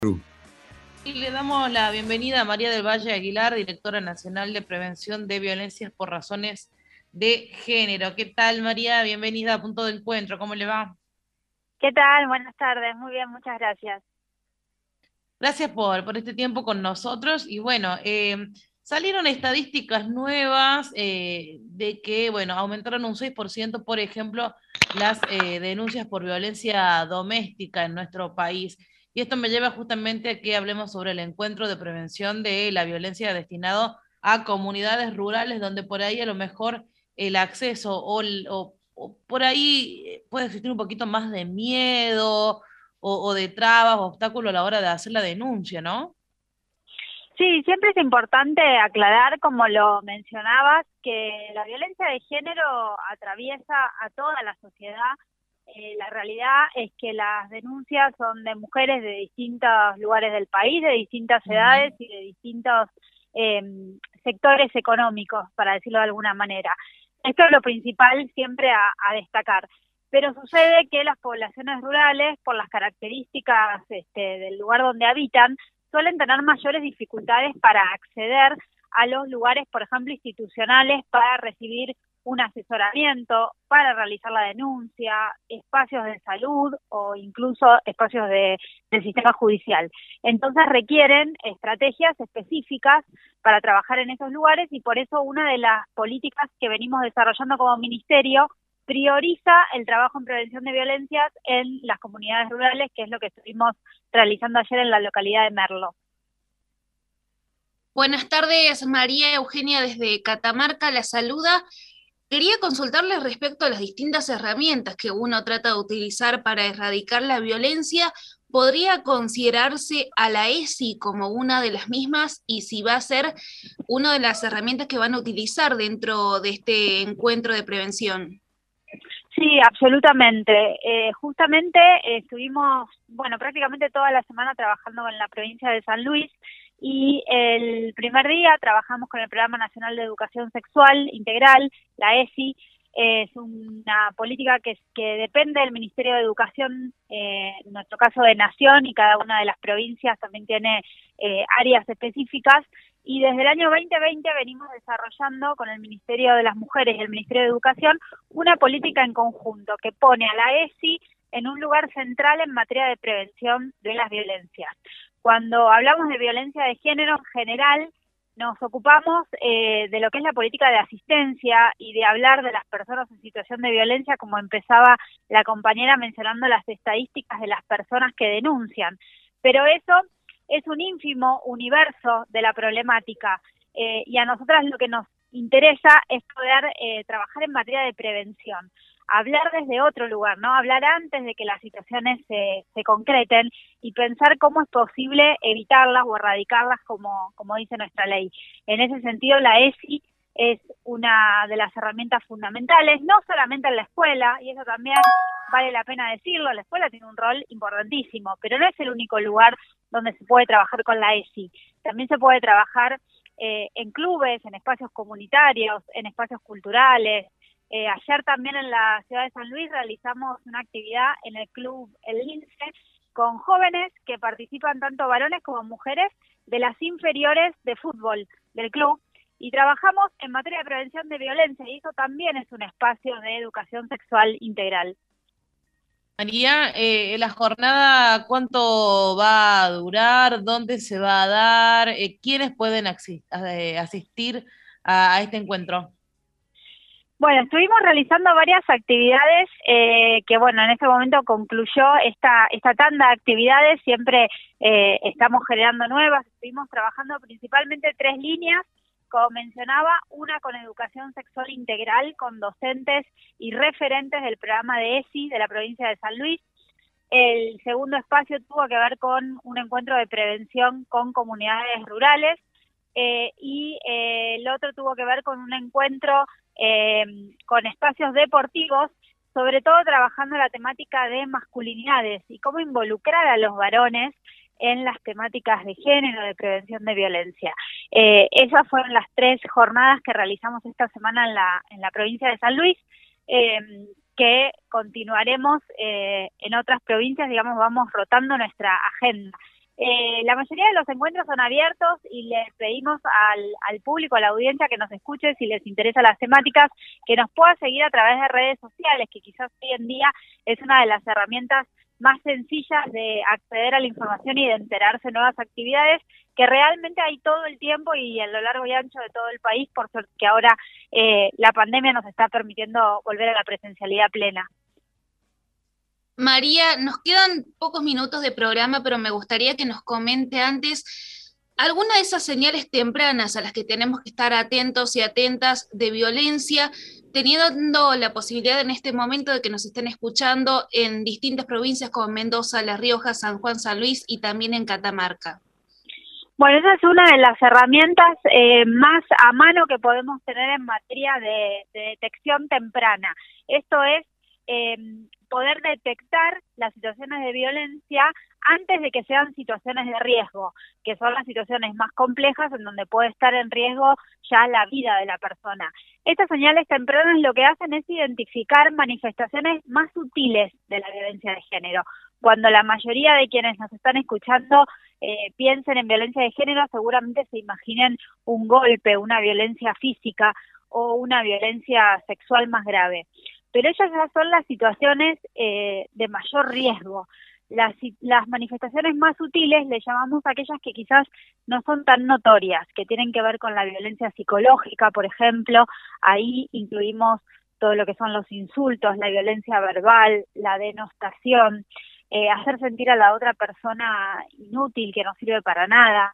Y le damos la bienvenida a María del Valle Aguilar, directora nacional de Prevención de Violencias por Razones de Género. ¿Qué tal, María? Bienvenida a Punto de Encuentro. ¿Cómo le va? ¿Qué tal? Buenas tardes. Muy bien, muchas gracias. Gracias por este tiempo con nosotros. Y bueno, salieron estadísticas nuevas de que, bueno, aumentaron un 6%, por ejemplo, las denuncias por violencia doméstica en nuestro país. Y esto me lleva justamente a que hablemos sobre el encuentro de prevención de la violencia destinado a comunidades rurales, donde por ahí a lo mejor el acceso o por ahí puede existir un poquito más de miedo o de trabas o obstáculos a la hora de hacer la denuncia, ¿no? Sí, siempre es importante aclarar, como lo mencionabas, que la violencia de género atraviesa a toda la sociedad. La realidad es que las denuncias son de mujeres de distintos lugares del país, de distintas Ujú. edades y de distintos eh, sectores económicos, para decirlo de alguna manera. Esto es lo principal siempre a destacar. Pero sucede que las poblaciones rurales, por las características del lugar donde habitan, suelen tener mayores dificultades para acceder a los lugares, por ejemplo, institucionales para recibir un asesoramiento, para realizar la denuncia, espacios de salud o incluso espacios del sistema judicial. Entonces requieren estrategias específicas para trabajar en esos lugares y por eso una de las políticas que venimos desarrollando como ministerio prioriza el trabajo en prevención de violencias en las comunidades rurales, que es lo que estuvimos realizando ayer en la localidad de Merlo. Buenas tardes, María Eugenia desde Catamarca la saluda. Quería consultarles respecto a las distintas herramientas que uno trata de utilizar para erradicar la violencia. ¿Podría considerarse a la ESI como una de las mismas y si va a ser una de las herramientas que van a utilizar dentro de este encuentro de prevención? Sí, absolutamente. Justamente estuvimos, bueno, prácticamente toda la semana trabajando en la provincia de San Luis y el primer día trabajamos con el Programa Nacional de Educación Sexual Integral, la ESI. Es una política que depende del Ministerio de Educación, en nuestro caso de Nación, y cada una de las provincias también tiene áreas específicas. Y desde el año 2020 venimos desarrollando con el Ministerio de las Mujeres y el Ministerio de Educación una política en conjunto que pone a la ESI en un lugar central en materia de prevención de las violencias. Cuando hablamos de violencia de género en general, nos ocupamos de lo que es la política de asistencia y de hablar de las personas en situación de violencia, como empezaba la compañera mencionando las estadísticas de las personas que denuncian. Pero eso es un ínfimo universo de la problemática y a nosotras lo que nos interesa es poder trabajar en materia de prevención, hablar desde otro lugar, ¿no? Hablar antes de que las situaciones se concreten y pensar cómo es posible evitarlas o erradicarlas como dice nuestra ley. En ese sentido, la ESI es una de las herramientas fundamentales, no solamente en la escuela, y eso también vale la pena decirlo, la escuela tiene un rol importantísimo, pero no es el único lugar donde se puede trabajar con la ESI. También se puede trabajar en clubes, en espacios comunitarios, en espacios culturales. Ayer también en la ciudad de San Luis realizamos una actividad en el club El Lince con jóvenes que participan tanto varones como mujeres de las inferiores de fútbol del club y trabajamos en materia de prevención de violencia y eso también es un espacio de educación sexual integral. María, la jornada, ¿cuánto va a durar? ¿Dónde se va a dar? ¿Quiénes pueden asistir a este encuentro? Bueno, estuvimos realizando varias actividades que, bueno, en este momento concluyó esta tanda de actividades. Siempre estamos generando nuevas. Estuvimos trabajando principalmente tres líneas, como mencionaba, una con educación sexual integral, con docentes y referentes del programa de ESI de la provincia de San Luis. El segundo espacio tuvo que ver con un encuentro de prevención con comunidades rurales y el otro tuvo que ver con un encuentro eh, con espacios deportivos, sobre todo trabajando la temática de masculinidades y cómo involucrar a los varones en las temáticas de género, de prevención de violencia. Esas fueron las tres jornadas que realizamos esta semana en la provincia de San Luis, eh, que continuaremos en otras provincias, digamos, vamos rotando nuestra agenda. La mayoría de los encuentros son abiertos y les pedimos al público, a la audiencia que nos escuche si les interesan las temáticas, que nos pueda seguir a través de redes sociales, que quizás hoy en día es una de las herramientas más sencillas de acceder a la información y de enterarse de nuevas actividades, que realmente hay todo el tiempo y a lo largo y ancho de todo el país, por suerte que ahora la pandemia nos está permitiendo volver a la presencialidad plena. María, nos quedan pocos minutos de programa, pero me gustaría que nos comente antes alguna de esas señales tempranas a las que tenemos que estar atentos y atentas de violencia, teniendo la posibilidad en este momento de que nos estén escuchando en distintas provincias como Mendoza, La Rioja, San Juan, San Luis y también en Catamarca. Bueno, esa es una de las herramientas más a mano que podemos tener en materia de detección temprana. Esto es poder detectar las situaciones de violencia antes de que sean situaciones de riesgo, que son las situaciones más complejas en donde puede estar en riesgo ya la vida de la persona. Estas señales tempranas lo que hacen es identificar manifestaciones más sutiles de la violencia de género. Cuando la mayoría de quienes nos están escuchando piensen en violencia de género, seguramente se imaginen un golpe, una violencia física o una violencia sexual más grave. Pero ellas ya son las situaciones de mayor riesgo. Las manifestaciones más sutiles le llamamos a aquellas que quizás no son tan notorias, que tienen que ver con la violencia psicológica, por ejemplo. Ahí incluimos todo lo que son los insultos, la violencia verbal, la denostación, hacer sentir a la otra persona inútil, que no sirve para nada.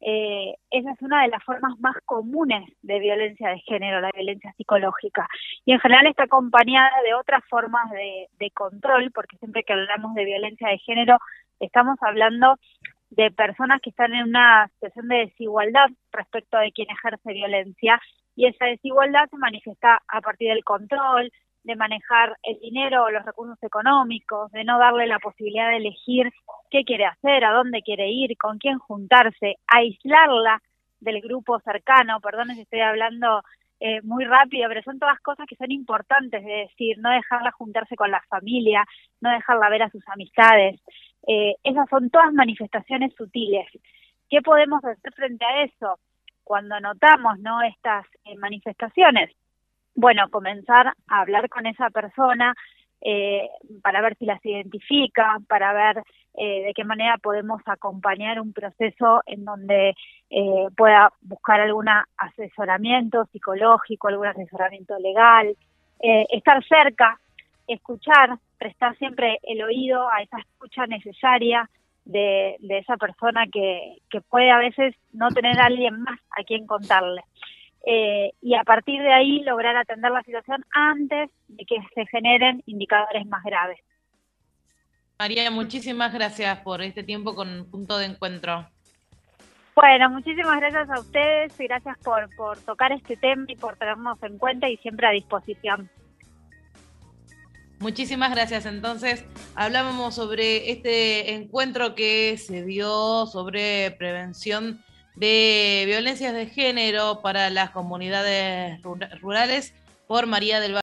Esa es una de las formas más comunes de violencia de género, la violencia psicológica. Y en general está acompañada de otras formas de control, porque siempre que hablamos de violencia de género estamos hablando de personas que están en una situación de desigualdad respecto de quien ejerce violencia, y esa desigualdad se manifiesta a partir del control, de manejar el dinero o los recursos económicos, de no darle la posibilidad de elegir qué quiere hacer, a dónde quiere ir, con quién juntarse, aislarla del grupo cercano. Perdón si estoy hablando muy rápido, pero son todas cosas que son importantes de decir, no dejarla juntarse con la familia, no dejarla ver a sus amistades. Esas son todas manifestaciones sutiles. ¿Qué podemos hacer frente a eso? Cuando notamos, ¿no?, estas manifestaciones, bueno, comenzar a hablar con esa persona para ver si las identifica, para ver de qué manera podemos acompañar un proceso en donde pueda buscar algún asesoramiento psicológico, algún asesoramiento legal, estar cerca, escuchar, prestar siempre el oído a esa escucha necesaria de esa persona que puede a veces no tener a alguien más a quien contarle. Y a partir de ahí lograr atender la situación antes de que se generen indicadores más graves. María, muchísimas gracias por este tiempo con Punto de Encuentro. Bueno, muchísimas gracias a ustedes y gracias por tocar este tema y por tenernos en cuenta y siempre a disposición. Muchísimas gracias. Entonces, hablábamos sobre este encuentro que se dio sobre prevención de violencias de género para las comunidades rurales por María del